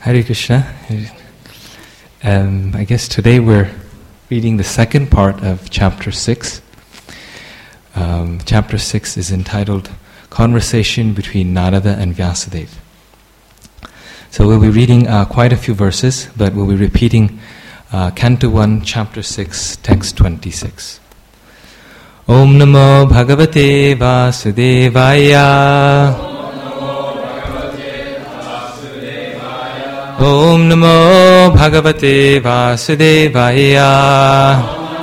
Hare Krishna. I guess today we're reading the second part of Chapter 6. Chapter 6 is entitled Conversation Between Narada and Vyasadeva. So we'll be reading quite a few verses, but we'll be repeating Canto 1, Chapter 6, Text 26. Om Namo Bhagavate Vasudevaya. Om Namo Bhagavate Vasudevaya.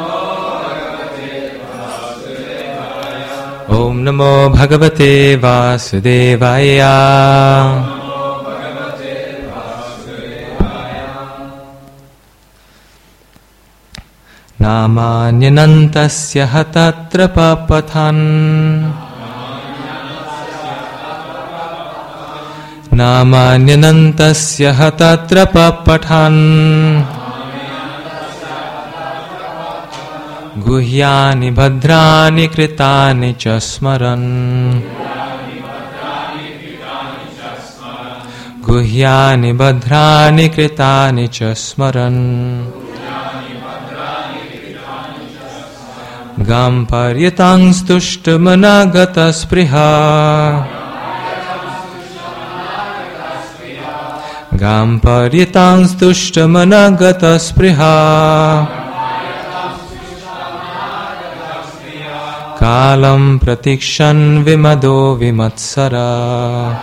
Om Namo Bhagavate Vasudevaya. Namanyanantasya hatatra papathan. Namanyanantasya hatatra papathan. Guhyani bhadrani kritani chasmaran. Guhyani bhadrani kritani chasmaran. Gam paryatang stushtamanagata spriha. Gam paryatang stushtamanagata spriha. Kalam pratikshan vimado vimatsara.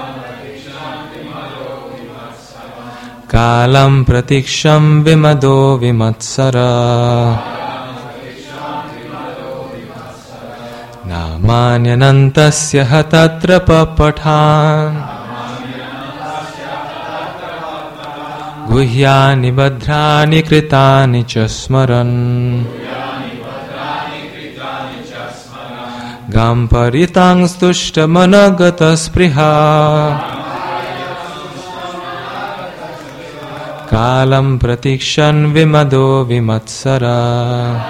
Kalam pratiksham vimado vimatsara. Namanyanantasya hatatra papathan. Guhyani bhadrani kritani chasmaran. Gam paryatang stushtamanagata spriha. Kalam pratikshan vimado vimatsara.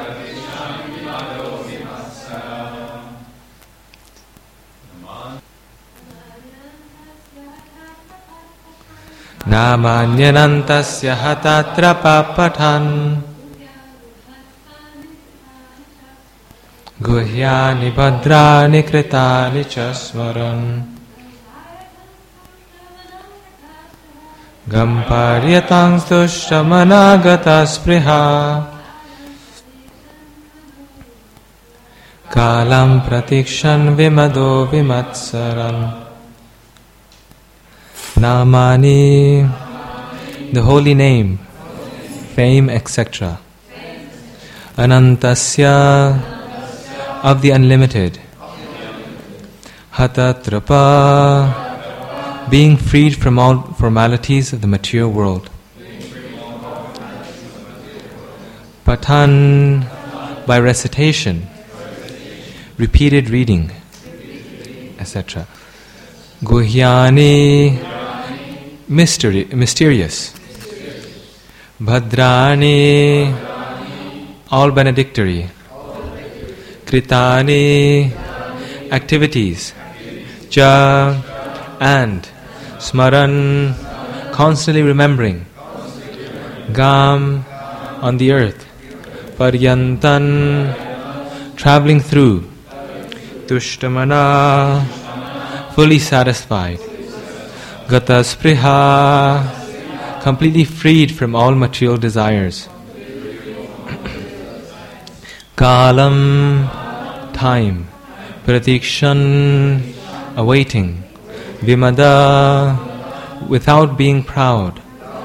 Namanyanantasya hatatra papathan. Guhyani bhadrani kritani chasmaran. Gam paryatang stushtamanagata spriha. Kalam pratikshan vimado vimatsaran. Namani, the holy name, fame, etc. Anantasya, of the unlimited. Hatatrapa, being freed from all formalities of the material world. Patan, by recitation, repeated reading, etc. Guhyani, mysterious. Bhadrani, all benedictory. Kritani, activities. Ja, and. Smaran, constantly remembering. Gam, on the earth. Paryantan, traveling through. Tushtamana, fully satisfied. Gata spriha, completely freed from all material desires. Kalam, time. Pratikshan, awaiting. Vimada, without being proud.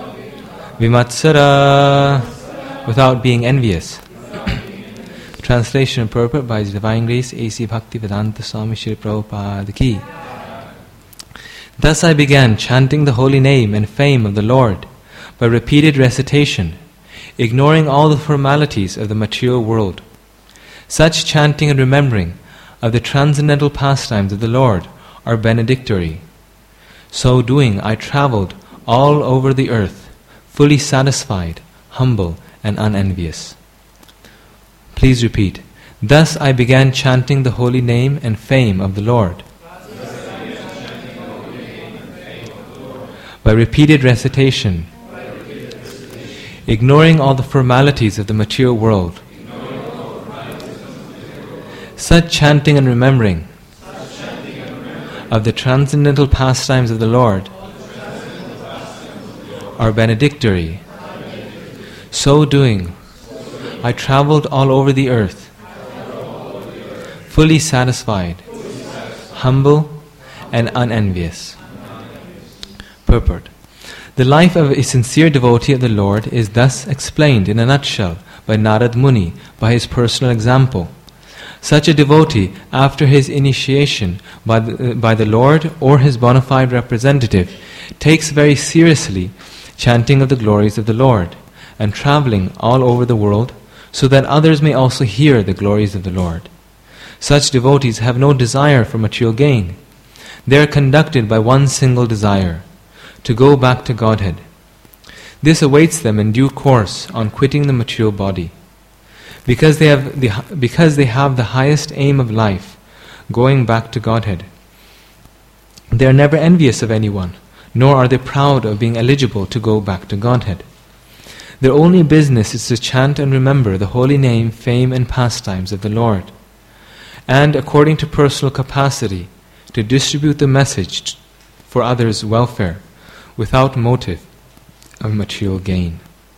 Vimatsara, without being envious. Translation and purport by His Divine Grace A.C. Bhaktivedanta Swami Shri Prabhupada Ki. Thus I began chanting the holy name and fame of the Lord by repeated recitation, ignoring all the formalities of the material world. Such chanting and remembering of the transcendental pastimes of the Lord are benedictory. So doing, I travelled all over the earth, fully satisfied, humble, and unenvious. Please repeat. Thus I began chanting the holy name and fame of the Lord by repeated recitation, ignoring all the formalities of the material world, such chanting and remembering of the transcendental pastimes of the Lord are benedictory. So doing, I travelled all over the earth, fully satisfied, humble, and unenvious. Purport. The life of a sincere devotee of the Lord is thus explained in a nutshell by Narad Muni by his personal example. Such a devotee, after his initiation by the Lord or his bona fide representative, takes very seriously chanting of the glories of the Lord and travelling all over the world so that others may also hear the glories of the Lord. Such devotees have no desire for material gain. They are conducted by one single desire, to go back to Godhead. This awaits them in due course on quitting the material body. Because they have the highest aim of life, going back to Godhead, they are never envious of anyone, nor are they proud of being eligible to go back to Godhead. Their only business is to chant and remember the holy name, fame, and pastimes of the Lord, and according to personal capacity, to distribute the message for others' welfare without motive of material gain.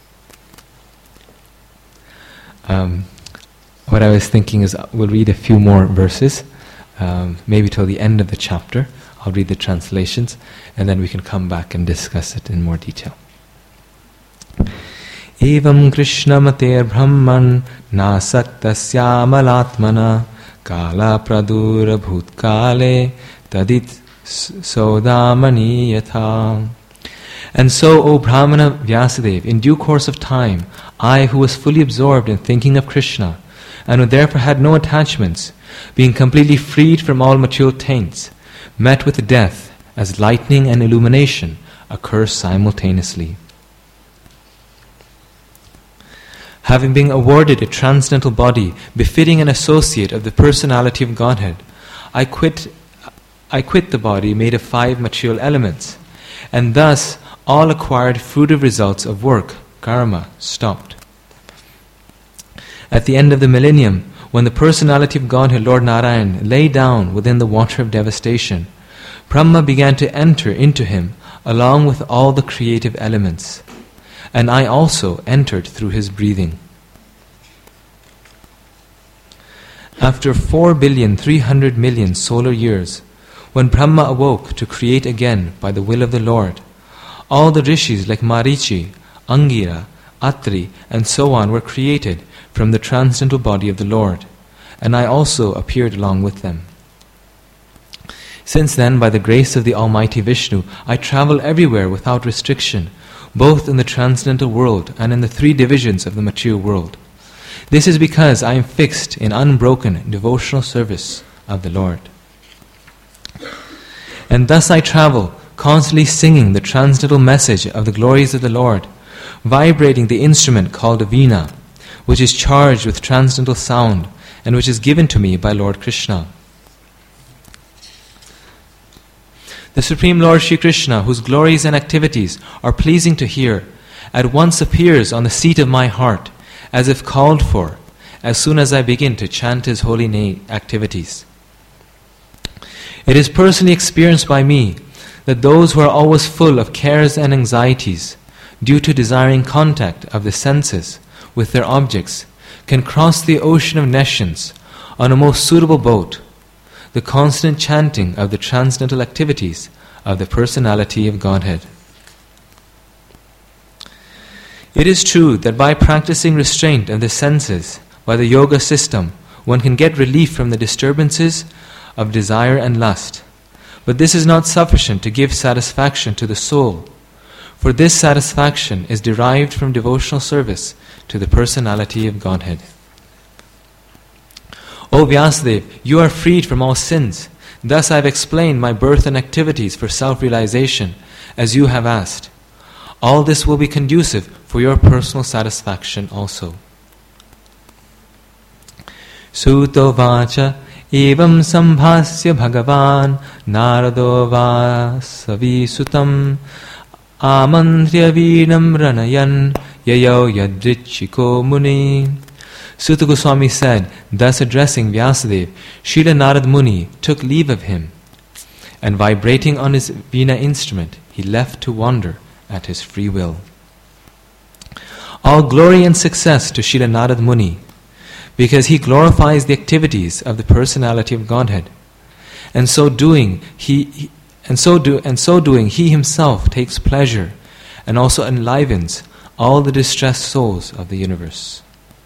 What I was thinking is we'll read a few more verses, maybe till the end of the chapter. I'll read the translations, and then we can come back and discuss it in more detail. Evam Krishna Mater Brahman Nasaktasya Malatmana Kala Pradura Bhutkale Tadit Sodamani Yatha. And so, O Brahmana Vyasadeva, in due course of time, I, who was fully absorbed in thinking of Krishna, and who therefore had no attachments, being completely freed from all material taints, met with death as lightning and illumination occur simultaneously. Having been awarded a transcendental body befitting an associate of the personality of Godhead, I quit the body made of 5 material elements, and thus all acquired fruitive results of work, karma, stopped. At the end of the millennium, when the personality of Godhead, Lord Narayan, lay down within the water of devastation, Brahma began to enter into him along with all the creative elements, and I also entered through his breathing. After 4,300,000,000 solar years, when Brahma awoke to create again by the will of the Lord, all the rishis like Marichi, Angira, Atri, and so on were created from the transcendental body of the Lord, and I also appeared along with them. Since then, by the grace of the Almighty Vishnu, I travel everywhere without restriction, both in the transcendental world and in the 3 divisions of the material world. This is because I am fixed in unbroken devotional service of the Lord. And thus I travel, constantly singing the transcendental message of the glories of the Lord, vibrating the instrument called a veena, which is charged with transcendental sound and which is given to me by Lord Krishna. The Supreme Lord Shri Krishna, whose glories and activities are pleasing to hear, at once appears on the seat of my heart, as if called for, as soon as I begin to chant His holy name activities. It is personally experienced by me that those who are always full of cares and anxieties, due to desiring contact of the senses with their objects, can cross the ocean of nescience on a most suitable boat, the constant chanting of the transcendental activities of the personality of Godhead. It is true that by practicing restraint of the senses, by the yoga system, one can get relief from the disturbances of desire and lust. But this is not sufficient to give satisfaction to the soul, for this satisfaction is derived from devotional service to the personality of Godhead. O Vyasadeva, you are freed from all sins. Thus I have explained my birth and activities for self-realization, as you have asked. All this will be conducive for your personal satisfaction also. Suto vacha evam sambhasya bhagavan narado va savisutam Amandrya Vinam Ranayan Yayo Yadrichiko Muni. Suta Goswami said, thus addressing Vyasadeva, Srila Narad Muni took leave of him, and vibrating on his Veena instrument, he left to wander at his free will. All glory and success to Srila Narad Muni, because he glorifies the activities of the personality of Godhead, and so doing he himself takes pleasure and also enlivens all the distressed souls of the universe.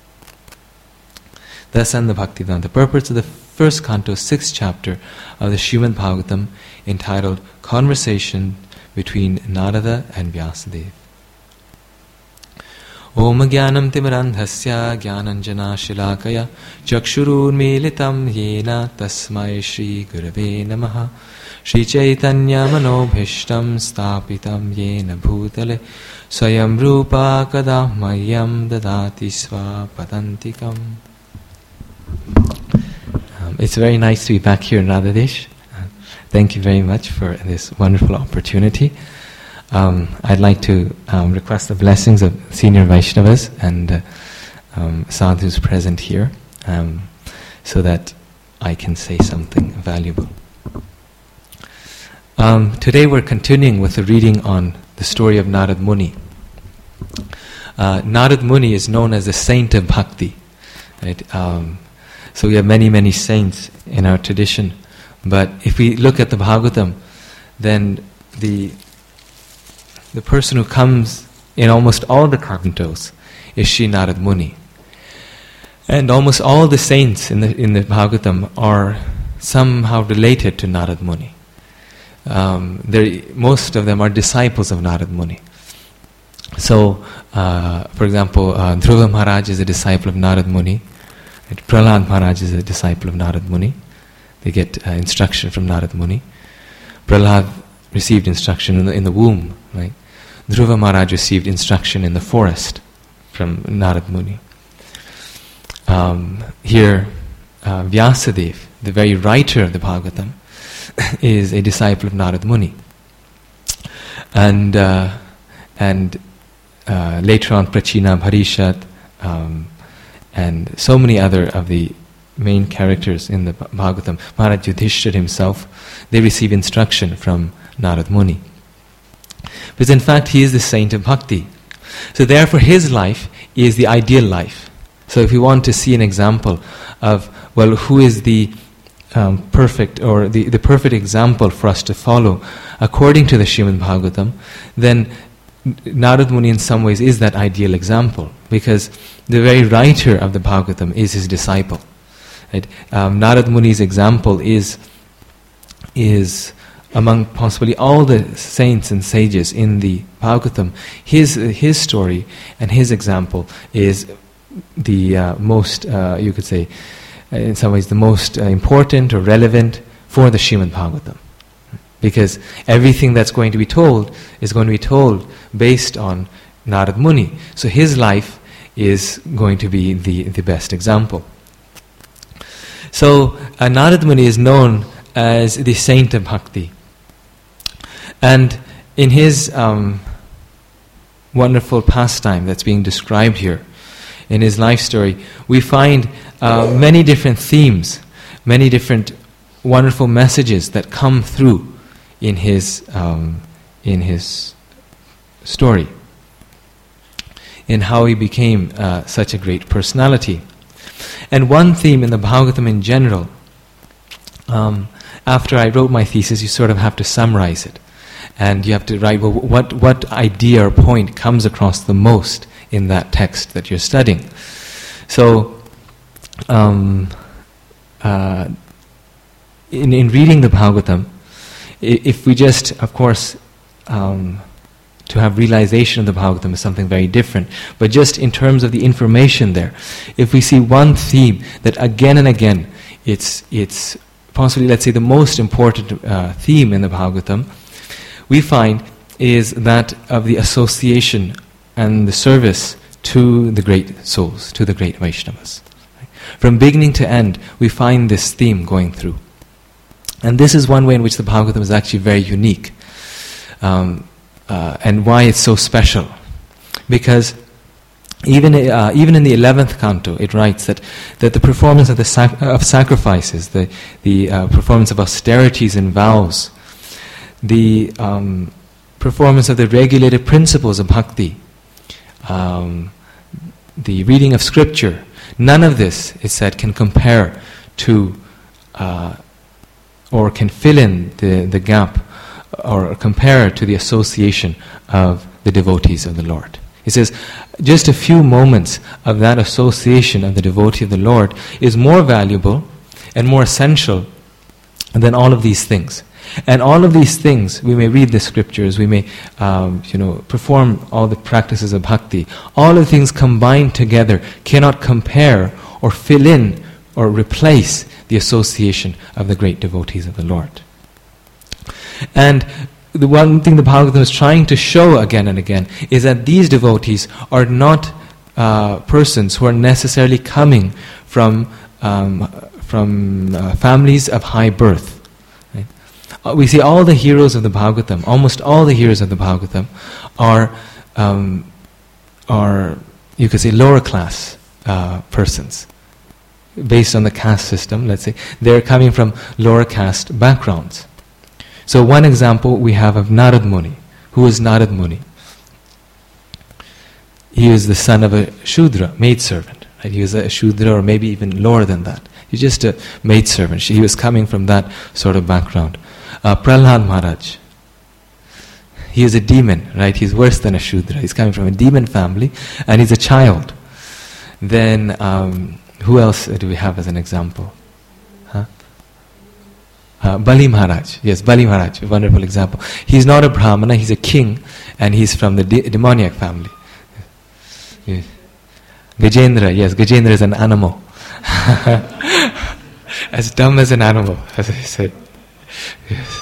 Thus end the Bhaktivedanta. The purport of the first canto, 6th chapter of the Srimad Bhagavatam, entitled Conversation between Narada and Vyasadeva. Om Jnanam Timirandhasya Jnananjana Shilakaya Chakshurun Militam Yena Tasmai Shri Gurave Namaha Shri Chaitanya Manobhishtam Stapitam Yena Bhutale Swayam Rupa Kadamayam Dadati Swapadantikam. It's very nice to be back here in Radhadesh. Thank you very much for this wonderful opportunity. I'd like to request the blessings of senior Vaishnavas and sadhus present here, so that I can say something valuable. Today we're continuing with the reading on the story of Narad Muni. Narad Muni is known as the saint of bhakti. Right? So we have many, many saints in our tradition. But if we look at the Bhagavatam, then the person who comes in almost all the cantos is Sri Narad Muni. And almost all the saints in the Bhagavatam are somehow related to Narad Muni. Most of them are disciples of Narad Muni. So, for example, Dhruva Maharaj is a disciple of Narad Muni. Prahlad Maharaj is a disciple of Narad Muni. They get instruction from Narad Muni. Prahlad received instruction in the womb, right? Dhruva Maharaj received instruction in the forest from Narad Muni. Here, Vyasadeva, the very writer of the Bhagavatam, is a disciple of Narad Muni. And later on, Prachina, Bharishat, and so many other of the main characters in the Bhagavatam, Maharaj Yudhishthira himself, they receive instruction from Narad Muni. Because in fact he is the saint of bhakti. So therefore his life is the ideal life. So if we want to see an example of, well, who is the perfect, or the perfect example for us to follow according to the Srimad Bhagavatam, then Narad Muni in some ways is that ideal example, because the very writer of the Bhagavatam is his disciple. Right? Narad Muni's example is among possibly all the saints and sages in the Bhagavatam. His story and his example is the most, you could say, in some ways the most important or relevant for the Srimad Bhagavatam. Because everything that's going to be told is going to be told based on Narad Muni. So his life is going to be the best example. So Narad Muni is known as the saint of bhakti. And in his wonderful pastime that's being described here, in his life story, we find many different themes, many different wonderful messages that come through in his story, in how he became such a great personality. And one theme in the Bhagavatam in general, after I wrote my thesis, you sort of have to summarize it. And you have to write, well, what idea or point comes across the most in that text that you're studying. So, in reading the Bhagavatam, if we just, of course, to have realization of the Bhagavatam is something very different. But just in terms of the information there, if we see one theme that again and again, it's possibly, let's say, the most important theme in the Bhagavatam, we find is that of the association and the service to the great souls, to the great Vaishnavas. From beginning to end, we find this theme going through. And this is one way in which the Bhagavatam is actually very unique. and why it's so special. Because even in the 11th canto, it writes that the performance of sacrifices, the performance of austerities and vows, the performance of the regulated principles of bhakti, the reading of scripture, none of this, it said, can compare to or can fill in the gap or compare to the association of the devotees of the Lord. He says, just a few moments of that association of the devotee of the Lord is more valuable and more essential than all of these things. And all of these things, we may read the scriptures, we may perform all the practices of bhakti. All of the things combined together cannot compare or fill in or replace the association of the great devotees of the Lord. And the one thing the Bhagavatam is trying to show again and again is that these devotees are not persons who are necessarily coming from families of high birth. Right? We see all the heroes of the Bhagavatam, almost all the heroes of the Bhagavatam are you could say lower class persons. Based on the caste system, let's say, they're coming from lower caste backgrounds. So one example we have of Narad Muni. Who is Narad Muni? He was the son of a Shudra, maidservant. Right? He was a Shudra, or maybe even lower than that. He's just a maidservant. He was coming from that sort of background. Prahlad Maharaj. He is a demon, right? He's worse than a Shudra. He's coming from a demon family, and he's a child. Then, who else do we have as an example? Bali Maharaj. Yes, Bali Maharaj, a wonderful example. He's not a Brahmana, he's a king, and he's from the demoniac family. Yes. Gajendra, yes, Gajendra is an animal. As dumb as an animal, as I said. Yes.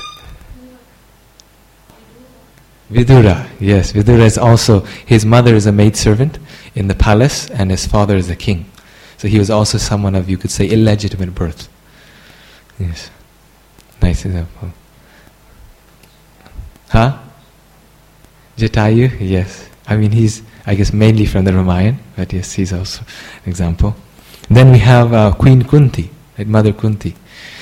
Vidura, yes, Vidura is also, his mother is a maidservant in the palace, and his father is a king. So he was also someone of, you could say, illegitimate birth. Yes. Nice example. Jatayu, yes. I mean, he's, I guess, mainly from the Ramayana, but yes, he's also an example. Then we have Queen Kunti, right, Mother Kunti.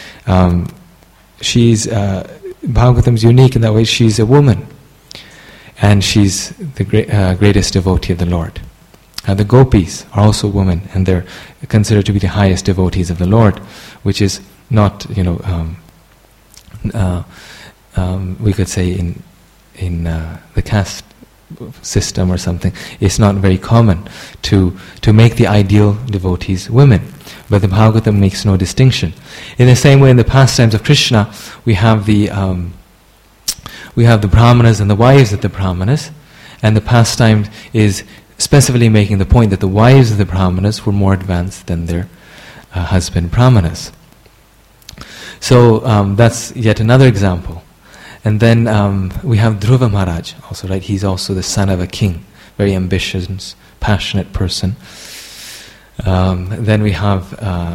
She's, Bhagavatam's unique in that way, she's a woman. And she's the greatest devotee of the Lord. The gopis are also women, and they're considered to be the highest devotees of the Lord, which is not, we could say in the caste system or something, it's not very common to make the ideal devotees women. But the Bhagavatam makes no distinction. In the same way, in the pastimes of Krishna, we have the brahmanas and the wives of the brahmanas, and the pastime is specifically making the point that the wives of the brahmanas were more advanced than their husband brahmanas. So that's yet another example. And then we have Dhruva Maharaj also, right? He's also the son of a king, very ambitious, passionate person. Then we have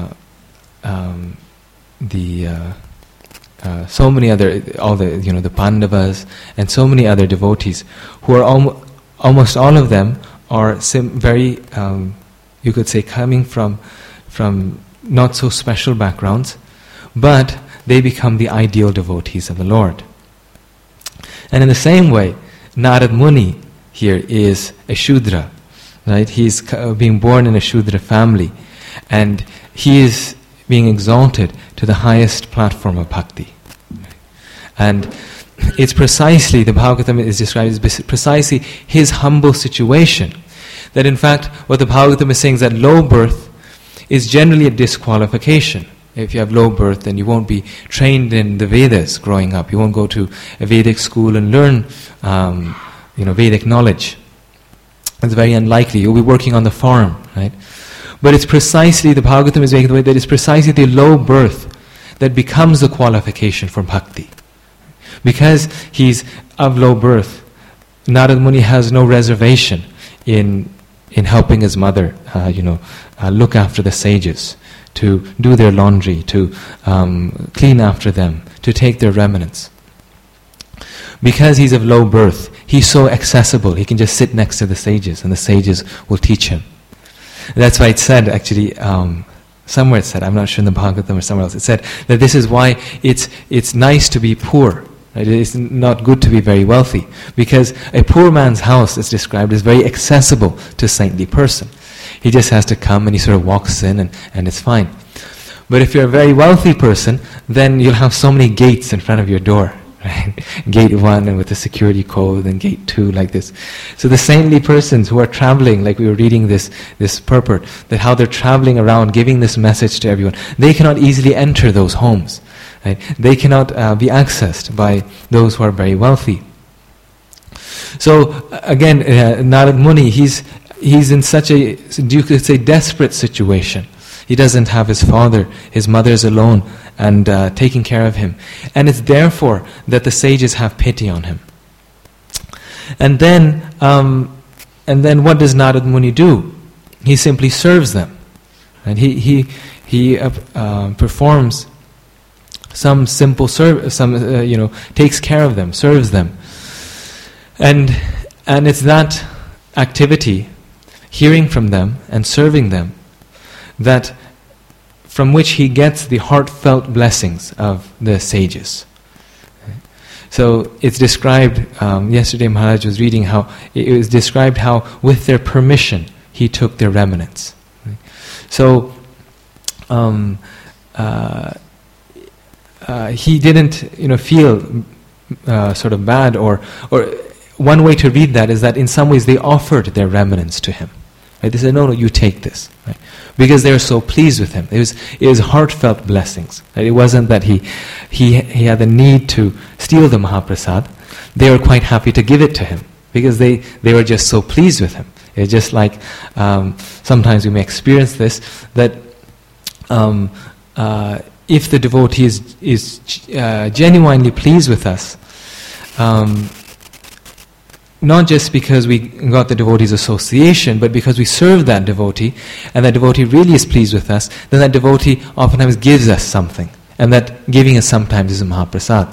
so many other, all the the Pandavas and so many other devotees who are almost all of them are very, you could say, coming from not so special backgrounds, but they become the ideal devotees of the Lord. And in the same way, Narad Muni here is a Shudra, right? He's being born in a Shudra family, and he is being exalted to the highest platform of bhakti. And it's precisely, the Bhagavatam is described as precisely his humble situation. That in fact, what the Bhagavatam is saying is that low birth is generally a disqualification. If you have low birth, then you won't be trained in the Vedas growing up. You won't go to a Vedic school and learn, Vedic knowledge. It's very unlikely. You'll be working on the farm, right? But it's precisely, the Bhagavatam is making the way that it's precisely the low birth that becomes the qualification for bhakti. Because he's of low birth, Narad Muni has no reservation in helping his mother, look after the sages, to do their laundry, to clean after them, to take their remnants. Because he's of low birth, he's so accessible. He can just sit next to the sages and the sages will teach him. That's why it said, actually, somewhere it said, I'm not sure in the Bhagavatam or somewhere else, it said that this is why it's nice to be poor. Right? It's not good to be very wealthy, because a poor man's house is described as very accessible to a saintly person. He just has to come and he sort of walks in and it's fine. But if you're a very wealthy person, then you'll have so many gates in front of your door. Right? Gate 1 and with a security code, and gate 2 like this. So the saintly persons who are traveling, like we were reading this purport, that how they're traveling around giving this message to everyone, they cannot easily enter those homes. Right? They cannot be accessed by those who are very wealthy. So again, Narad Muni, he's in such a, you could say, desperate situation. He doesn't have his father, his mother is alone and taking care of him. And it's therefore that the sages have pity on him. And then what does Narad Muni do? He simply serves them. And he performs some simple service, takes care of them, serves them. And it's that activity, hearing from them and serving them, that from which he gets the heartfelt blessings of the sages. So it's described, yesterday Maharaj was reading how, it was described how with their permission he took their remnants. So he didn't feel sort of bad, or one way to read that is that in some ways they offered their remnants to him. Right? They said, no, you take this. Right? Because they were so pleased with him. It was heartfelt blessings. Right? It wasn't that he had the need to steal the Mahaprasad. They were quite happy to give it to him because they were just so pleased with him. It's just like sometimes we may experience this, that if the devotee is genuinely pleased with us, not just because we got the devotee's association, but because we serve that devotee, and that devotee really is pleased with us, then that devotee oftentimes gives us something. And that giving us sometimes is a Mahaprasad.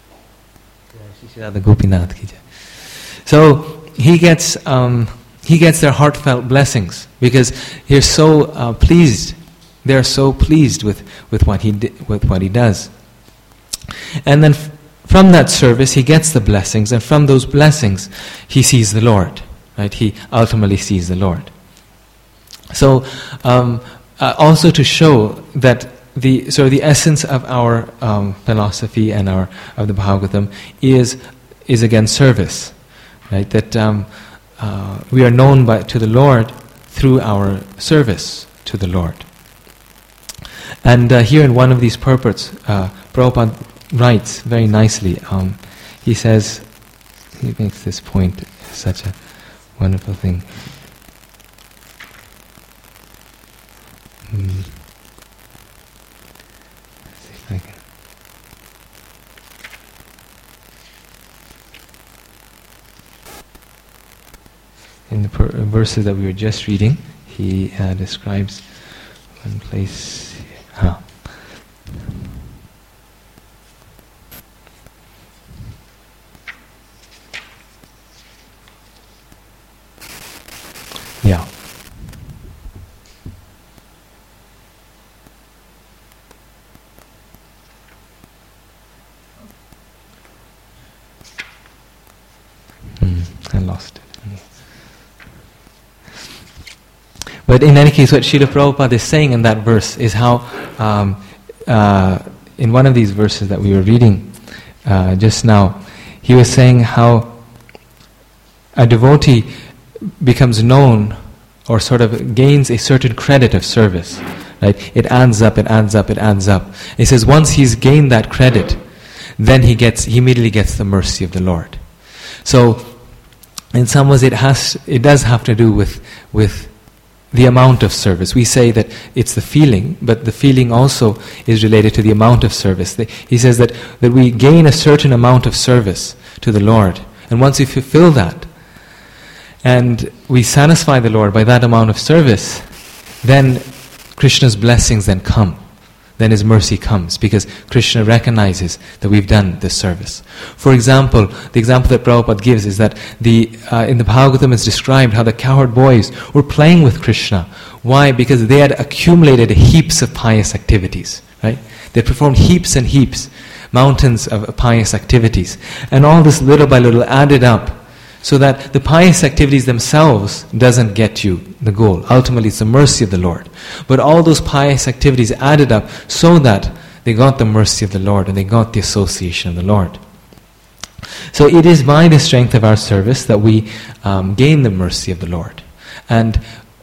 So he gets their heartfelt blessings, because they're so pleased. They're so pleased with what he does. And then from that service, he gets the blessings, and from those blessings, he sees the Lord. Right? He ultimately sees the Lord. So, also to show that the essence of our philosophy and of the Bhagavatam is again service. Right? That we are known to the Lord through our service to the Lord. And here in one of these purports, Prabhupada writes very nicely. He says, he makes this point, such a wonderful thing. Let's see if I can. In the verses that we were just reading, he describes one place. Yeah. I lost it. But in any case, what Srila Prabhupada is saying in that verse is how, in one of these verses that we were reading just now, he was saying how a devotee becomes known, or sort of gains a certain credit of service. Right? It adds up, it adds up, it adds up. He says once he's gained that credit, then he immediately gets the mercy of the Lord. So, in some ways, it does have to do with the amount of service. We say that it's the feeling, but the feeling also is related to the amount of service. He says that we gain a certain amount of service to the Lord, and once we fulfill that, and we satisfy the Lord by that amount of service, then Krishna's blessings then come. then his mercy comes, because Krishna recognizes that we've done this service. For example, the example that Prabhupada gives is that in the Bhagavatam it's described how the cowherd boys were playing with Krishna. Why? Because they had accumulated heaps of pious activities, right? They performed heaps and heaps, mountains of pious activities. And all this little by little added up, so that the pious activities themselves doesn't get you the goal. Ultimately, it's the mercy of the Lord. But all those pious activities added up so that they got the mercy of the Lord and they got the association of the Lord. So it is by the strength of our service that we gain the mercy of the Lord. And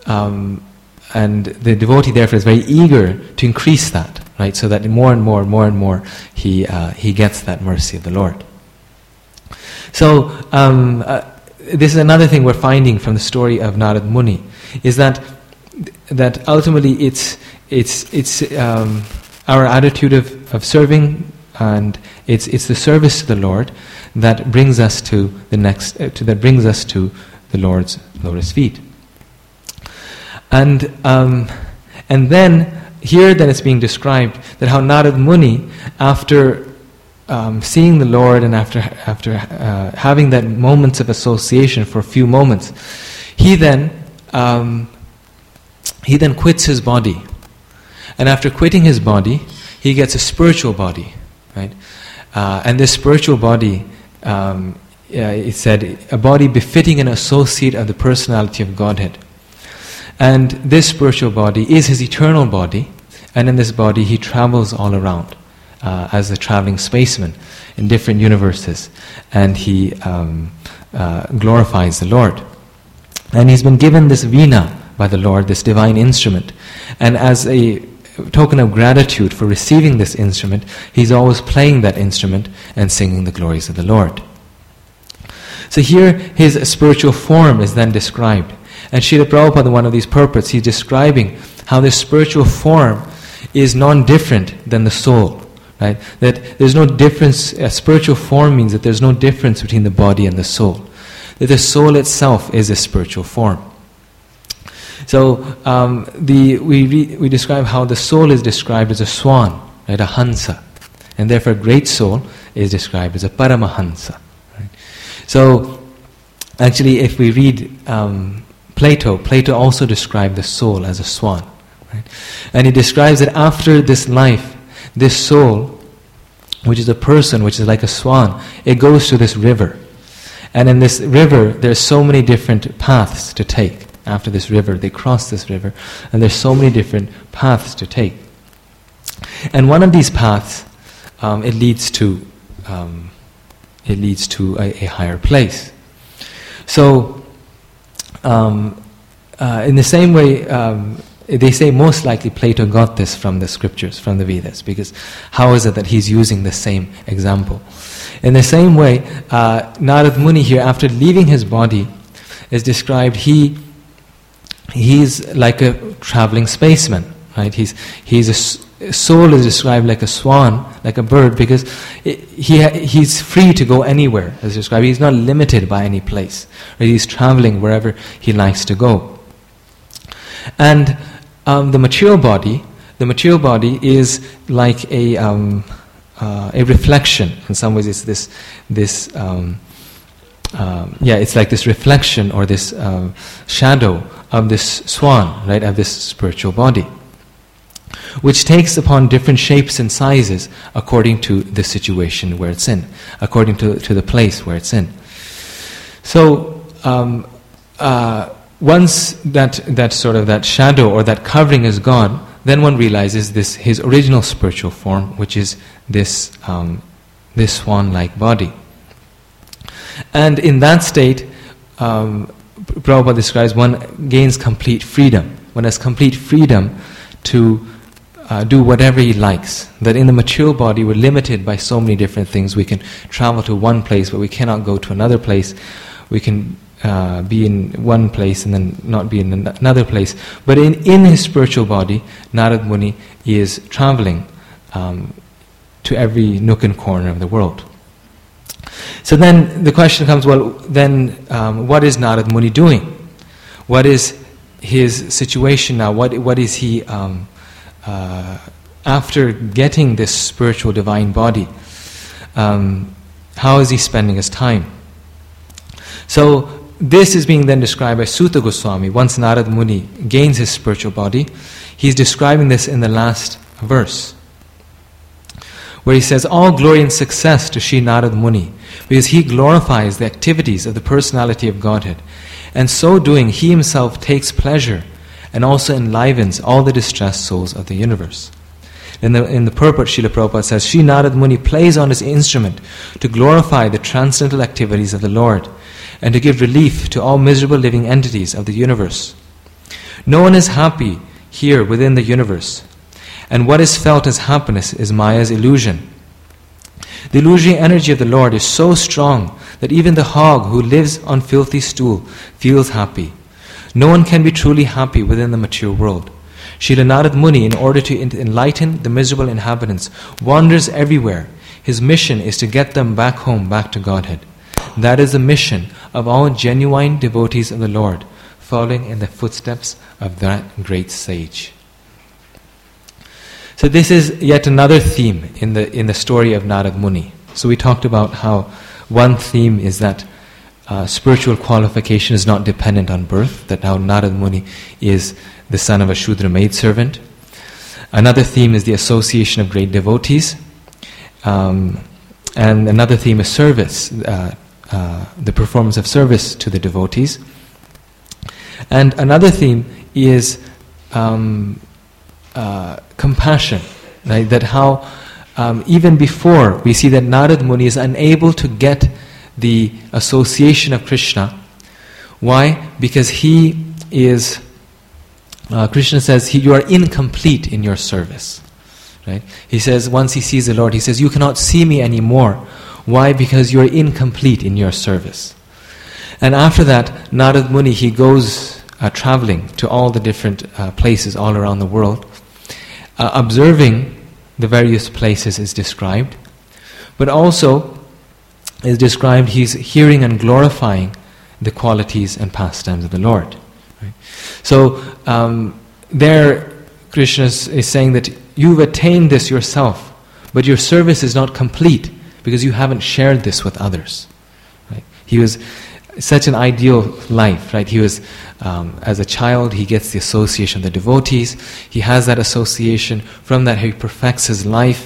the devotee therefore is very eager to increase that, right? So that more and more he gets that mercy of the Lord. So this is another thing we're finding from the story of Narad Muni, is that ultimately it's our attitude of serving, and it's the service to the Lord that brings us to the next, that brings us to the Lord's lotus feet. And then here then it's being described that how Narad Muni, after seeing the Lord and after having that moments of association for a few moments, he then quits his body, and after quitting his body, he gets a spiritual body, right? And this spiritual body, it said, a body befitting an associate of the personality of Godhead. And this spiritual body is his eternal body, and in this body he travels all around as a traveling spaceman in different universes, and he glorifies the Lord. And he's been given this veena by the Lord, this divine instrument, and as a token of gratitude for receiving this instrument, he's always playing that instrument and singing the glories of the Lord. So here his spiritual form is then described. And Srila Prabhupada, in one of these purports, he's describing how this spiritual form is non-different than the soul. Right? That there's no difference, a spiritual form means that there's no difference between the body and the soul. That the soul itself is a spiritual form. So we describe how the soul is described as a swan, right? A hansa. And therefore a great soul is described as a paramahansa. Right? So actually if we read Plato also described the soul as a swan. Right? And he describes that after this life, this soul, which is a person, which is like a swan, it goes to this river. And in this river, there's so many different paths to take. After this river, they cross this river, and there's so many different paths to take. And one of these paths, it leads to a higher place. So, in the same way, they say most likely Plato got this from the scriptures, from the Vedas, because how is it that he's using the same example? In the same way, Narad Muni here, after leaving his body, is described, he's like a traveling spaceman, right? His soul is described like a swan, like a bird, because he's free to go anywhere, as described. He's not limited by any place. Right? He's traveling wherever he likes to go. And the material body is like a reflection. In some ways, it's it's like this reflection or this shadow of this swan, right, of this spiritual body, which takes upon different shapes and sizes according to the situation where it's in, according to the place where it's in. So once that shadow or that covering is gone, then one realizes his original spiritual form, which is this swan-like body. And in that state, Prabhupada describes one gains complete freedom. One has complete freedom to do whatever he likes. That in the material body we're limited by so many different things. We can travel to one place but we cannot go to another place. We can be in one place and then not be in another place. But in his spiritual body, Narad Muni is traveling to every nook and corner of the world. So then the question comes, well, then what is Narad Muni doing? What is his situation now? What is he after getting this spiritual divine body, how is he spending his time? So this is being then described by Suta Goswami. Once Narad Muni gains his spiritual body, he's describing this in the last verse, where he says, all glory and success to Sri Narad Muni, because he glorifies the activities of the personality of Godhead, and so doing he himself takes pleasure and also enlivens all the distressed souls of the universe. In the purport, Srila Prabhupada says, Sri Narad Muni plays on his instrument to glorify the transcendental activities of the Lord and to give relief to all miserable living entities of the universe. No one is happy here within the universe, and what is felt as happiness is Maya's illusion. The illusory energy of the Lord is so strong that even the hog who lives on filthy stool feels happy. No one can be truly happy within the mature world. Srila Narad Muni, in order to enlighten the miserable inhabitants, wanders everywhere. His mission is to get them back home, back to Godhead. That is the mission of all genuine devotees of the Lord, following in the footsteps of that great sage. So this is yet another theme in the story of Narad Muni. So we talked about how one theme is that spiritual qualification is not dependent on birth, that how Narad Muni is the son of a Shudra maidservant. Another theme is the association of great devotees. And another theme is service, the performance of service to the devotees. And another theme is compassion, right? That how even before we see that Narad Muni is unable to get the association of Krishna. Why? Because he is, Krishna says, you are incomplete in your service. Right? He says, once he sees the Lord, he says, you cannot see me anymore. Why? Because you are incomplete in your service. And after that, Narad Muni, he goes traveling to all the different places all around the world. Observing the various places is described, but also is described he's hearing and glorifying the qualities and pastimes of the Lord. Right? So there Krishna is saying that you've attained this yourself, but your service is not complete because you haven't shared this with others. Right? He was such an ideal life, right? He was, as a child, he gets the association of the devotees. He has that association. From that, he perfects his life.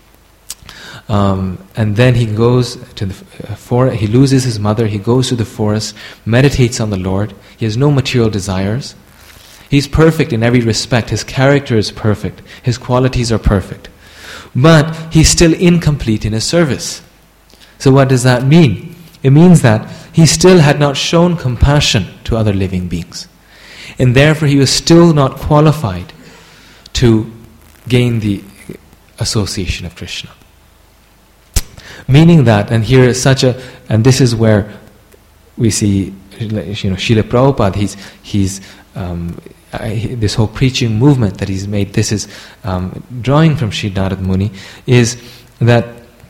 And then he goes to the forest. He loses his mother. He goes to the forest, meditates on the Lord. He has no material desires. He's perfect in every respect. His character is perfect. His qualities are perfect. But he's still incomplete in his service. So what does that mean? It means that he still had not shown compassion to other living beings. And therefore he was still not qualified to gain the association of Krishna. Meaning that, and here is and this is where we see, Srila Prabhupada, he's this whole preaching movement that he's made, this is drawing from Sri Narad Muni, is that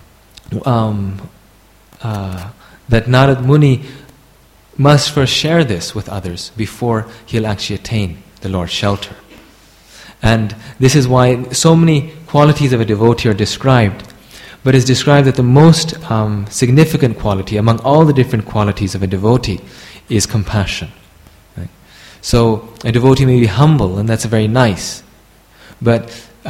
that Narad Muni must first share this with others before he'll actually attain the Lord's shelter. And this is why so many qualities of a devotee are described, but it's described that the most significant quality among all the different qualities of a devotee is compassion. Right? So a devotee may be humble, and that's very nice, but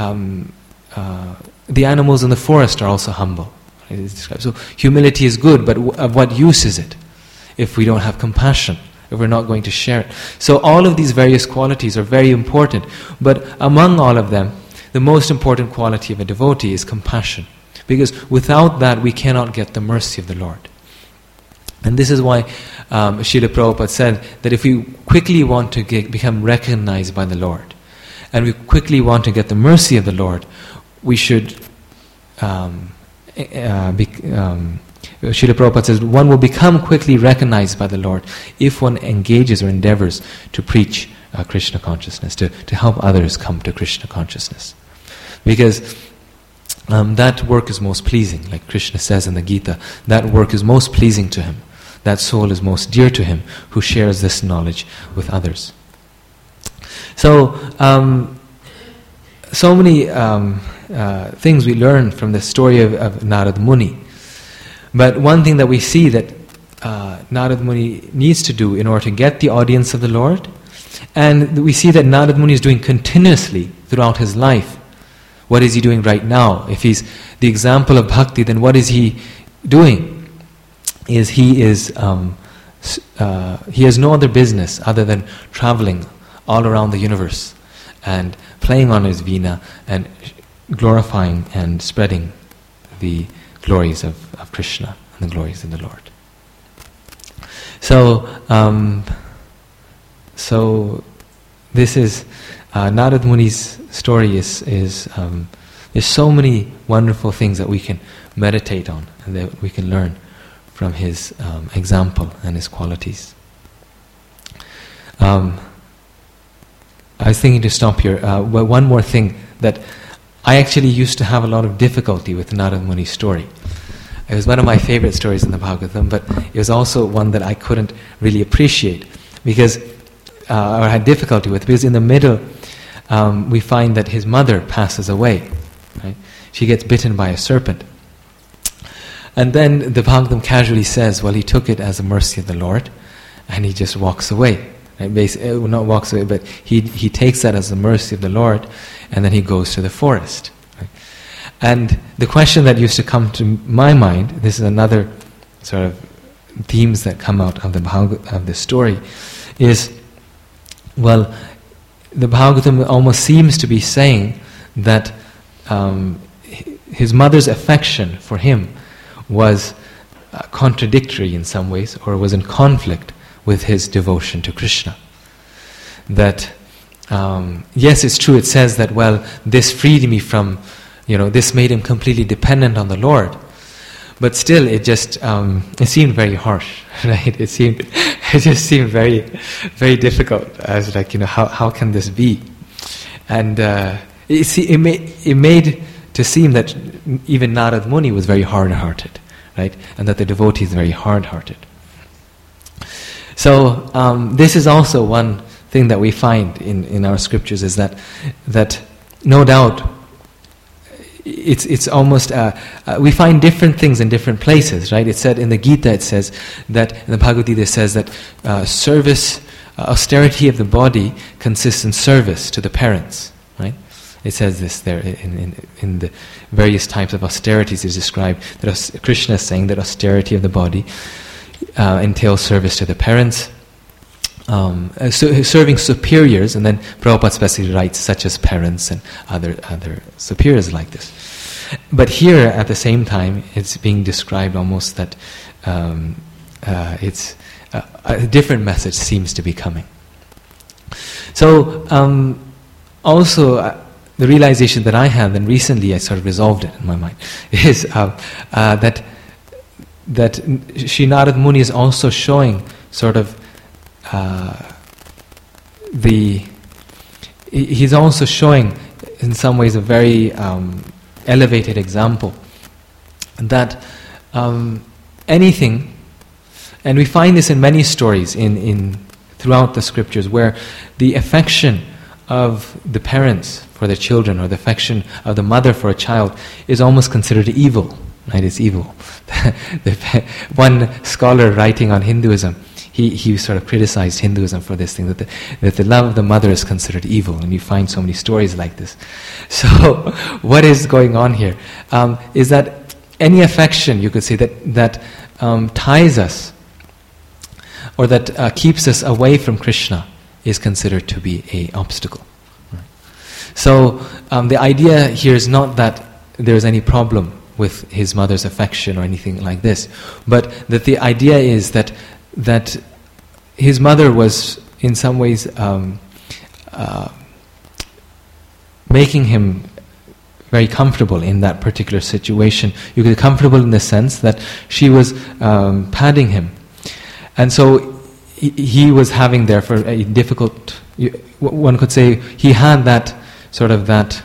the animals in the forest are also humble. So humility is good, but of what use is it if we don't have compassion, if we're not going to share it? So all of these various qualities are very important, but among all of them, the most important quality of a devotee is compassion, because without that we cannot get the mercy of the Lord. And this is why Srila Prabhupada said that if we quickly want to become recognized by the Lord, and we quickly want to get the mercy of the Lord, we should Srila Prabhupada says, one will become quickly recognized by the Lord if one engages or endeavors to preach Krishna consciousness, to help others come to Krishna consciousness. Because that work is most pleasing, like Krishna says in the Gita, that work is most pleasing to him. That soul is most dear to him who shares this knowledge with others. So, so many things we learn from the story of Narad Muni. But one thing that we see that Narad Muni needs to do in order to get the audience of the Lord, and we see that Narad Muni is doing continuously throughout his life. What is he doing right now? If he's the example of bhakti, then what is he doing? He has no other business other than traveling all around the universe and playing on his veena and glorifying and spreading the glories of Krishna and the glories of the Lord. So this is Narad Muni's story. There's so many wonderful things that we can meditate on and that we can learn from his example and his qualities. I was thinking to stop here. One more thing, that I actually used to have a lot of difficulty with Narad Muni's story. It was one of my favorite stories in the Bhagavatam, but it was also one that I couldn't really appreciate because, or had difficulty with, because in the middle we find that his mother passes away. Right? She gets bitten by a serpent. And then the Bhagavatam casually says, well, he took it as a mercy of the Lord, and he just walks away. Right? Not walks away, but he takes that as the mercy of the Lord, and then he goes to the forest. Right? And the question that used to come to my mind, this is another sort of themes that come out of the story, is, well, the Bhagavatam almost seems to be saying that his mother's affection for him was contradictory in some ways, or was in conflict with his devotion to Krishna. That, yes, it's true, it says that, well, this freed me from, this made him completely dependent on the Lord. But still, it just, it seemed very harsh, right? It just seemed very, very difficult. I was like, how can this be? And it made to seem that even Narad Muni was very hard-hearted, right? And that the devotee is very hard-hearted. So this is also one thing that we find in our scriptures, is that no doubt it's almost we find different things in different places, right? It said in the Gita, it says that in the Bhagavad Gita, it says that austerity of the body consists in service to the parents, right? It says this there in the various types of austerities is described, that Krishna is saying that austerity of the body entails service to the parents, serving superiors, and then Prabhupada specifically writes such as parents and other superiors like this. But here at the same time it's being described almost that it's a different message seems to be coming. So also the realization that I had, and recently I sort of resolved it in my mind, is that Sri Narad Muni is also showing sort of he's also showing in some ways a very elevated example that anything, and we find this in many stories in throughout the scriptures, where the affection of the parents for their children, or the affection of the mother for a child, is almost considered evil. Right? It's evil. One scholar writing on Hinduism, he sort of criticized Hinduism for this thing, that the love of the mother is considered evil, and you find so many stories like this. So what is going on here is that any affection, you could say, that ties us, or that keeps us away from Krishna, is considered to be an obstacle. Right? So the idea here is not that there is any problem with his mother's affection or anything like this, but that the idea is that his mother was in some ways making him very comfortable in that particular situation. You could be comfortable in the sense that she was padding him, and so he was having therefore a difficult, one could say he had that sort of that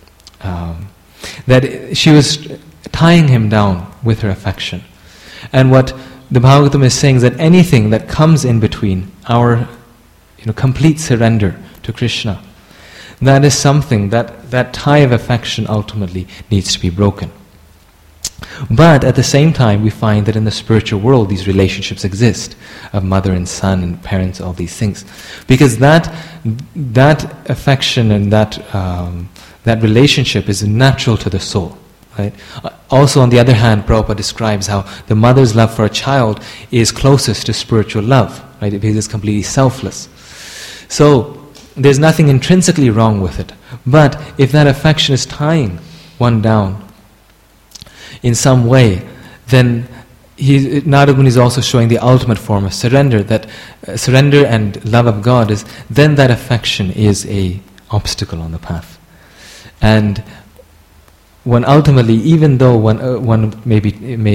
she was tying him down with her affection. And what the Bhagavatam is saying is that anything that comes in between our complete surrender to Krishna, that is something, that tie of affection ultimately needs to be broken. But at the same time, we find that in the spiritual world, these relationships exist, of mother and son and parents, all these things. Because that affection and that relationship is natural to the soul. Right? Also, on the other hand, Prabhupada describes how the mother's love for a child is closest to spiritual love, right? Because it's completely selfless. So, there's nothing intrinsically wrong with it. But if that affection is tying one down in some way, then Narada Muni is also showing the ultimate form of surrender, that surrender and love of God is, then that affection is a obstacle on the path. And one ultimately, even though one maybe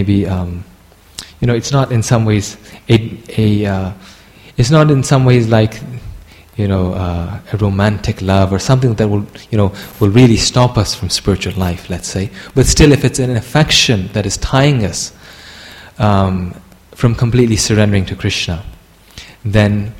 it's not in some ways it's not in some ways like a romantic love or something that will really stop us from spiritual life, let's say. But still, if it's an affection that is tying us from completely surrendering to Krishna, then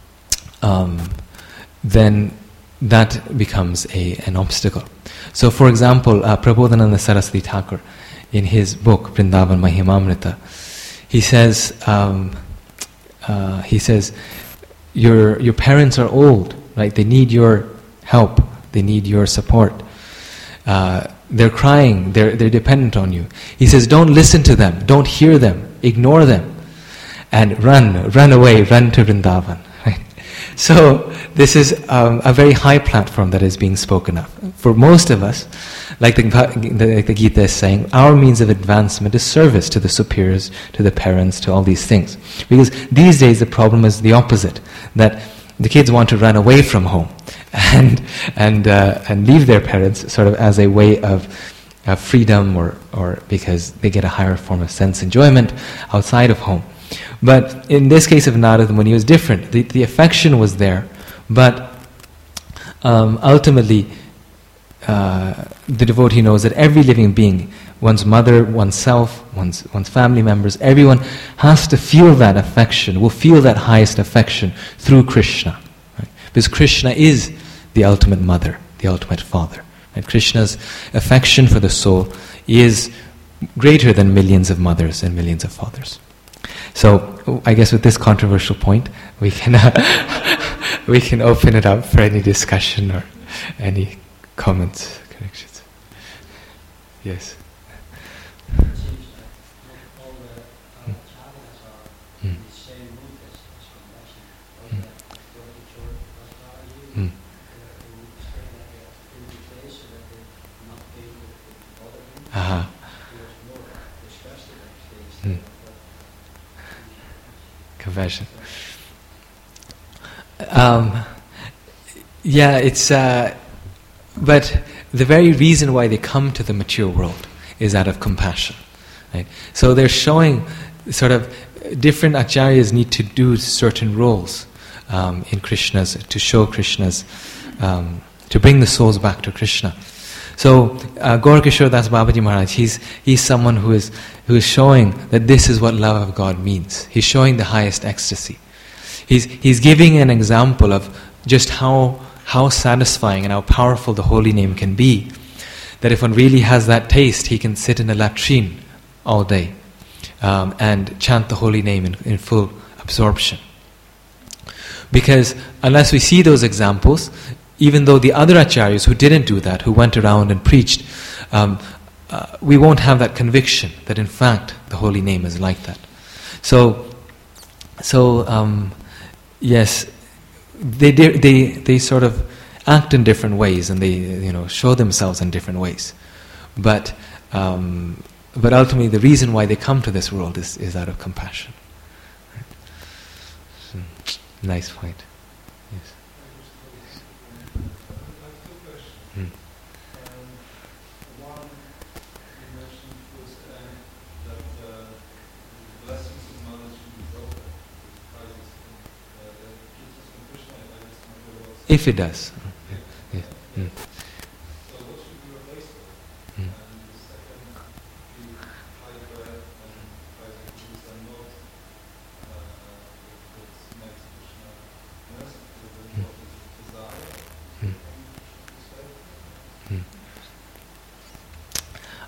that becomes an obstacle. So, for example, Prabodhananda Saraswati Thakur, in his book Vrindavan Mahimamrita, he says, your parents are old, right? They need your help. They need your support. They're crying. They're dependent on you. He says, don't listen to them. Don't hear them. Ignore them, and run away. Run to Vrindavan. Right? So this is a very high platform that is being spoken of. For most of us, like the Gita is saying, our means of advancement is service to the superiors, to the parents, to all these things. Because these days the problem is the opposite, that the kids want to run away from home and leave their parents sort of as a way of freedom or because they get a higher form of sense enjoyment outside of home. But in this case of Narada Muni, it was different. The affection was there, but ultimately the devotee knows that every living being, one's mother, oneself, one's family members, everyone has to feel that affection, will feel that highest affection through Krishna. Right? Because Krishna is the ultimate mother, the ultimate father. And Krishna's affection for the soul is greater than millions of mothers and millions of fathers. So, I guess with this controversial point, we can open it up for any discussion or any comments, corrections. Yes. Compassion. But the very reason why they come to the mature world is out of compassion. Right? So they're showing sort of different acharyas need to do certain roles in Krishna's, to show Krishna's, to bring the souls back to Krishna. So Gaura Das Babaji Maharaj, he's someone who is showing that this is what love of God means. He's showing the highest ecstasy. He's giving an example of just how satisfying and how powerful the holy name can be. That if one really has that taste, he can sit in a latrine all day and chant the holy name in full absorption. Because unless we see those examples, even though the other acharyas who didn't do that, who went around and preached, we won't have that conviction that in fact the holy name is like that. So yes, they sort of act in different ways and they show themselves in different ways, but ultimately the reason why they come to this world is out of compassion. So, nice point. Yes. If it does. Yeah. Mm. So what should be replaced with? And the second, you high breath and try to use a note that makes Krishna merciful with what is desire.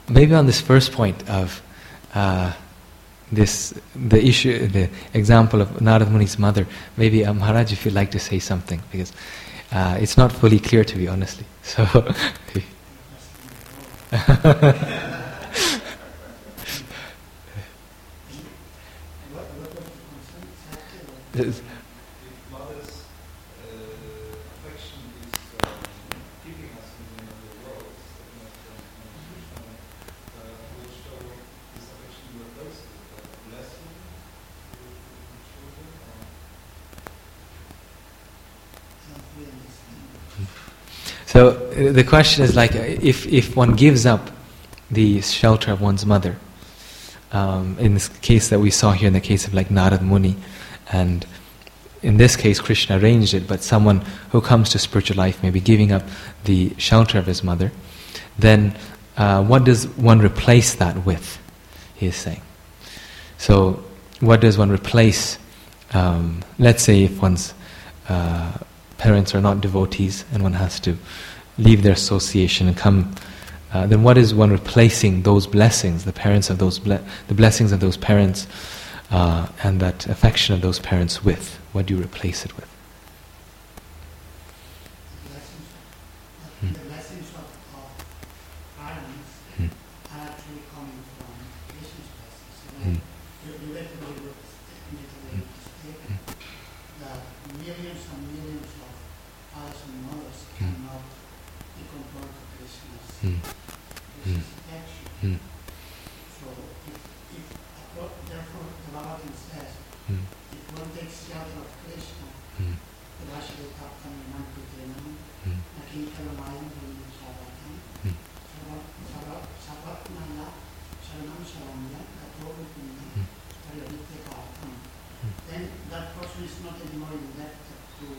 maybe on this first point of the example of Narad Muni's mother, maybe Maharaj, if you'd like to say something, because it's not fully clear to me, honestly. So, so the question is like, if one gives up the shelter of one's mother, in this case that we saw here, in the case of like Narad Muni, and in this case Krishna arranged it, but someone who comes to spiritual life may be giving up the shelter of his mother, then what does one replace that with, he is saying. So what does one replace, let's say if one's parents are not devotees and one has to leave their association and come, then what is one replacing those blessings, the parents of those the blessings of those parents and that affection of those parents with? What do you replace it with? The blessings of parents are actually coming from Krishna's blessings. You get to be that millions and millions of fathers and mothers cannot be compared to Krishna's action. So, therefore, the Bhagavatam says, if one takes shelter of Krishna, the Rashida Kaptan Nankritinam, Nakinkalamaya Shabatan, Sabatmaya, Sharanam Sharamya, Katorupinam, Pariyavite Kaptan. Then that person is not anymore indebted to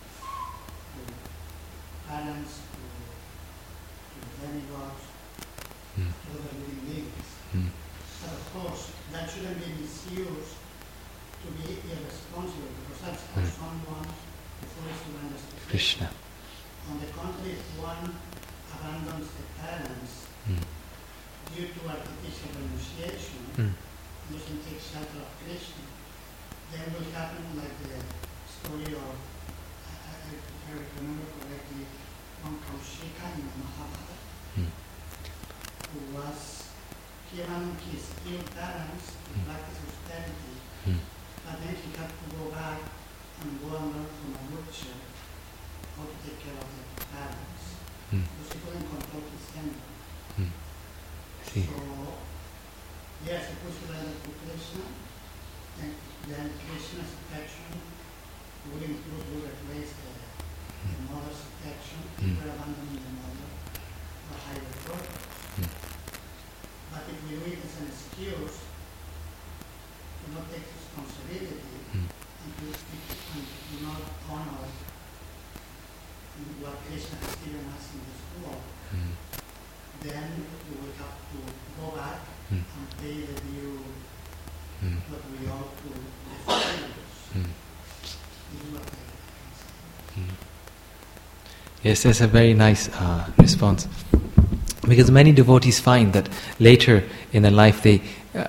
parents, to demigods, to other living beings. But of course, that shouldn't be misused to be irresponsible, because that's how someone who fully surrenders to Krishna. On the contrary, if one abandons the parents due to artificial renunciation, doesn't take shelter of Krishna, then will happen like the story of, if I remember correctly, one Kaushika in the Mahabharata, who was given his ill parents to practice austerity, but then he had to go back and go and learn from a butcher how to take care of the parents, because he couldn't control his temper. So, yes, he puts surrender to Krishna, and then Krishna's affection will include, will replace the mother's affection, if we're abandoning the mother for higher purpose. But if we do it as an excuse to not take responsibility and to not honor what Krishna has given us in this world, then we will have to go back and pay the due what we ought to the fathers. This is what I can say. Yes, that's a very nice response. Because many devotees find that later in their life that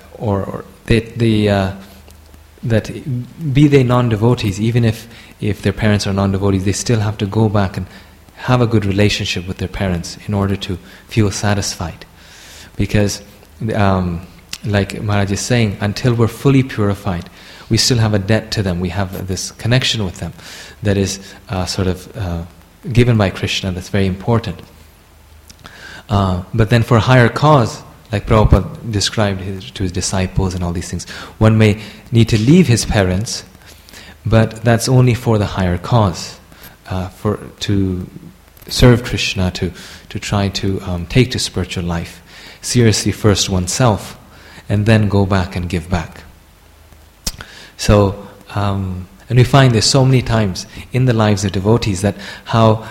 be they non-devotees, even if their parents are non-devotees, they still have to go back and have a good relationship with their parents in order to feel satisfied. Because, like Maharaj is saying, until we're fully purified, we still have a debt to them. We have this connection with them that is given by Krishna, that's very important. But then for a higher cause, like Prabhupada described to his disciples and all these things, one may need to leave his parents, but that's only for the higher cause, to serve Krishna, to try to take to spiritual life seriously first oneself, and then go back and give back. So, and we find this so many times in the lives of devotees, that how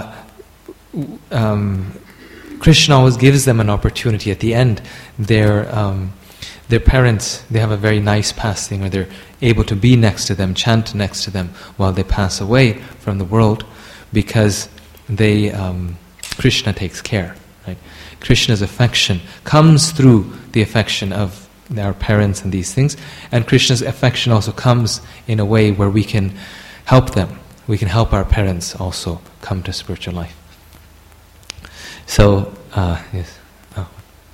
Krishna always gives them an opportunity at the end. Their parents, they have a very nice passing, or they're able to be next to them, chant next to them while they pass away from the world, because Krishna takes care. Right? Krishna's affection comes through the affection of our parents and these things, and Krishna's affection also comes in a way where we can help them. We can help our parents also come to spiritual life. So, yes. Oh.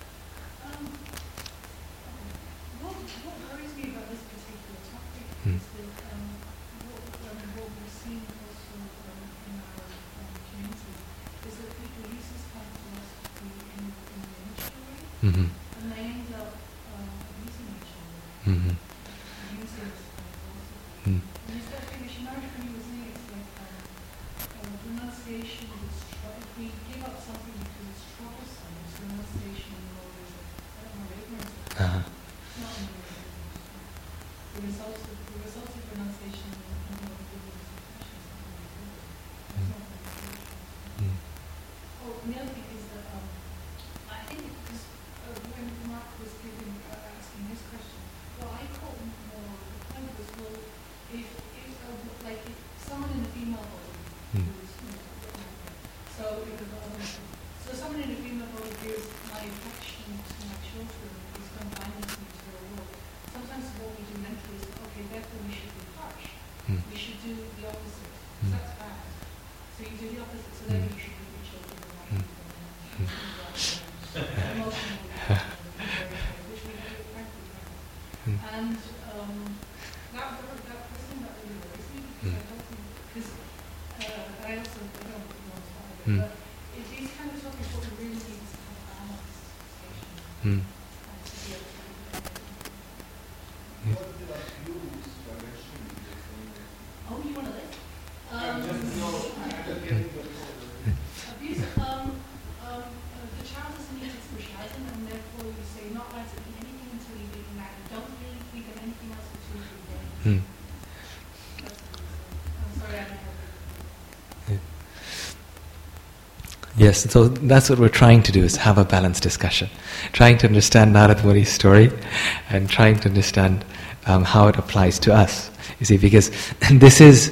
What worries me about this particular topic is that what we've seen also in our community is that people use this kind of philosophy in the initial way, Mm-hmm. and they end up abusing each other, Mm-hmm. using this kind of philosophy. Mm. And you start thinking, Shinari, when you were saying it's like renunciation is if we give up something because it's troublesome, it's renunciation in order of ignorance. Uh-huh. Not in order of ignorance. The results of renunciation in order of ignorance is something good. It's not something Mm. Oh, and the other thing is that I think because when Mark was asking his question, well, I caught more the point was, well, if someone in the female body Mm. who's, so someone in a female body gives my affection to my children, is going to bind me to the material world. Sometimes what we do mentally is, okay, therefore we should be harsh. Mm. We should do the opposite. So that's bad. So you do the opposite, so then you should give your children the right emotional, which we do practically. And that person that really worries me, because I don't think, because I also don't want to but these kind of topics, what we really need is to have a balanced discussion. Mm. And to be able to What did I use direction? Oh, you want to list? Abuse, the child doesn't need to push Eisen, and therefore you say, not allowed to eat anything until you eat that. Don't really think of anything else until you're dead. Mm. That's the reason. I'm sorry, I don't have it. Yes, so that's what we're trying to do, is have a balanced discussion. Trying to understand Narad Muni's story and trying to understand how it applies to us. You see, because this is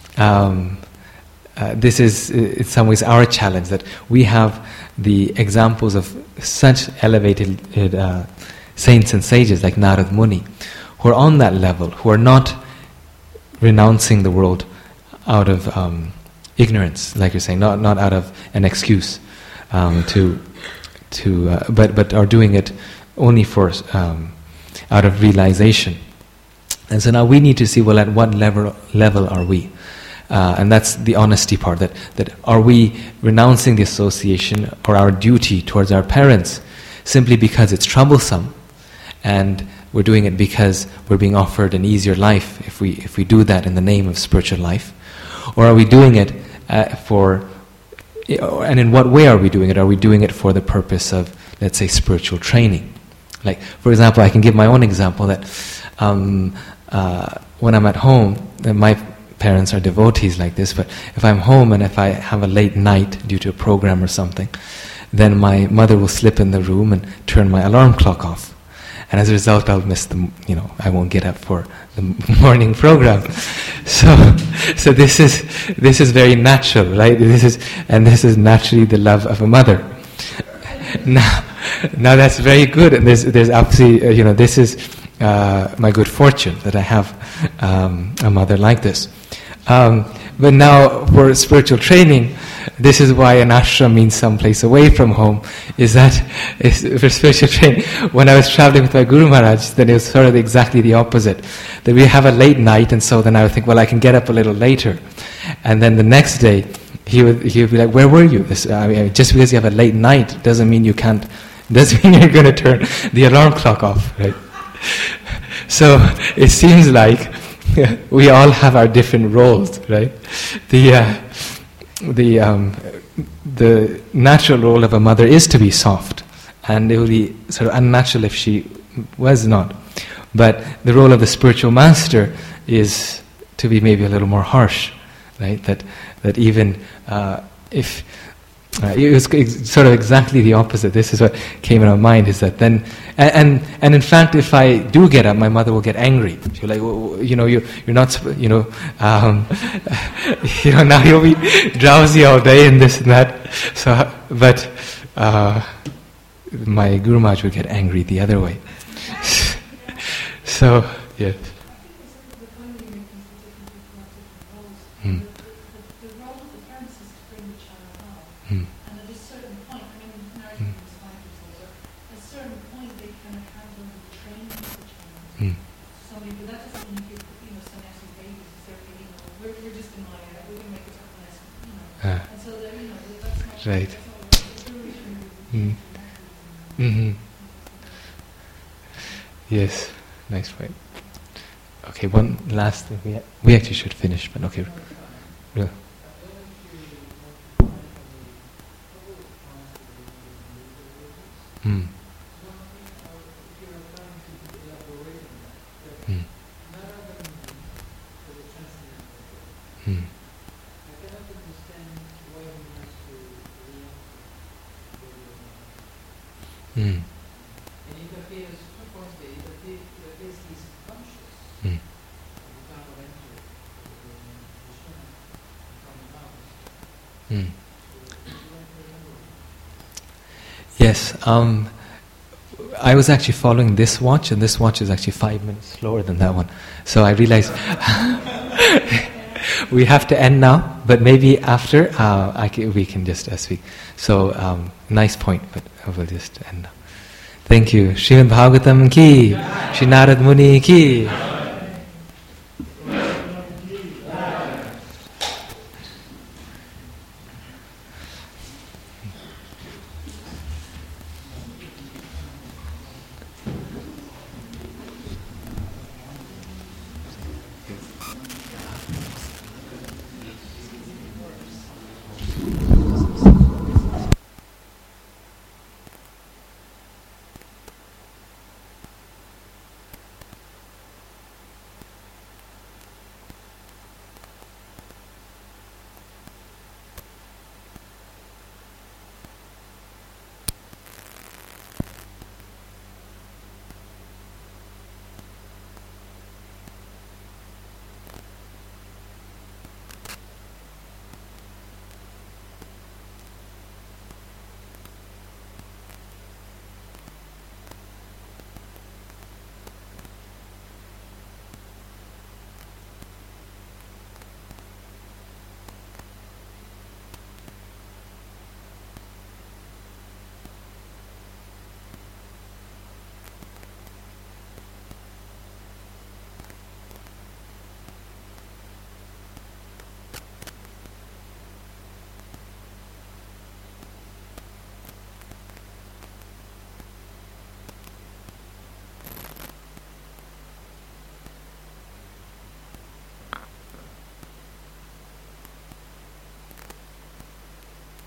in some ways our challenge, that we have the examples of such elevated saints and sages like Narad Muni, who are on that level, who are not renouncing the world out of ignorance, like you're saying, not out of an excuse, but are doing it only for out of realization. And so now we need to see, well, at what level are we? And that's the honesty part, that are we renouncing the association or our duty towards our parents simply because it's troublesome, and we're doing it because we're being offered an easier life if we do that in the name of spiritual life? Or are we doing it and in what way are we doing it? Are we doing it for the purpose of, let's say, spiritual training? Like, for example, I can give my own example that when I'm at home, and my parents are devotees like this, but if I'm home and if I have a late night due to a program or something, then my mother will slip in the room and turn my alarm clock off. And as a result, I'll miss I won't get up for the morning program. So this is very natural, right? This is naturally the love of a mother. Now that's very good, and there's absolutely, this is my good fortune that I have a mother like this. But now for spiritual training, this is why an ashram means someplace away from home, is that for spiritual training. When I was traveling with my Guru Maharaj, then it was sort of exactly the opposite. That we have a late night, and so then I would think, well, I can get up a little later. And then the next day, he would be like, where were you? Just because you have a late night doesn't mean you can't, doesn't mean you're going to turn the alarm clock off, right? So it seems like we all have our different roles, right? The natural role of a mother is to be soft, and it would be sort of unnatural if she was not. But the role of the spiritual master is to be maybe a little more harsh, right? That even if it was sort of exactly the opposite. This is what came in our mind, is that then, and in fact, if I do get up, my mother will get angry. She'll like, you're not, now you'll be drowsy all day and this and that. So, but my Guru Maharaj would get angry the other way. So, yes. Mm. The role of the parents is to bring the child up. Mm. And at a certain point, I mean, Narayana was 5 years old, but at a certain point they kind of hand over the training of the child Mm. to somebody, but that doesn't mean you give, sannyasi babies, it's okay, we're just in Maya, we're going to make it up nice, Ah. And so that, that's not, Right. that's not what the Guru is really Mm. Mm-hmm. Yes, nice point. Okay, one last thing. We actually should finish, but okay. Yeah. Mm. Mm. Mm. Mm. Mm. Mm. Yes, I was actually following this watch, and this watch is actually 5 minutes slower than that one. So I realized we have to end now, but maybe after we can just speak. So nice point, but I will just end now. Thank you. Srimad Bhagavatam ki, Shri Narad Muni ki.